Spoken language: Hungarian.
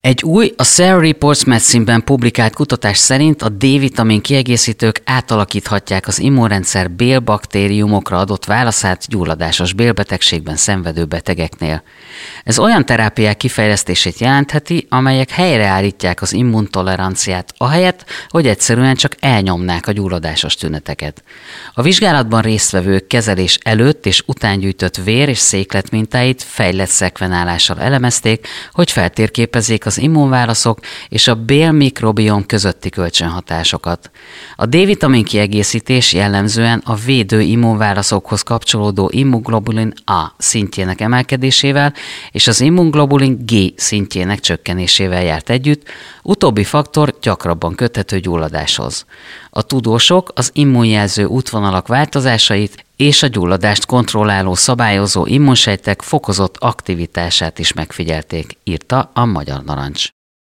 Egy új, a Cell Reports Medicine-ben publikált kutatás szerint a D-vitamin kiegészítők átalakíthatják az immunrendszer bélbaktériumokra adott válaszát gyulladásos bélbetegségben szenvedő betegeknél. Ez olyan terápiák kifejlesztését jelentheti, amelyek helyreállítják az immuntoleranciát, ahelyett, hogy egyszerűen csak elnyomnák a gyulladásos tüneteket. A vizsgálatban résztvevők kezelés előtt és után gyűjtött vér- és székletmintáit fejlett szekvenálással elemezték, hogy feltérképezzék az immunválaszok és a bélmikrobiom közötti kölcsönhatásokat. A D-vitamin kiegészítés jellemzően a védő immunválaszokhoz kapcsolódó immunoglobulin A szintjének emelkedésével és az immunoglobulin G szintjének csökkenésével járt együtt, utóbbi faktor gyakrabban köthető gyulladáshoz. A tudósok az immunjelző útvonalak változásait és a gyulladást kontrolláló szabályozó immunsejtek fokozott aktivitását is megfigyelték, írta a Magyar Narancs.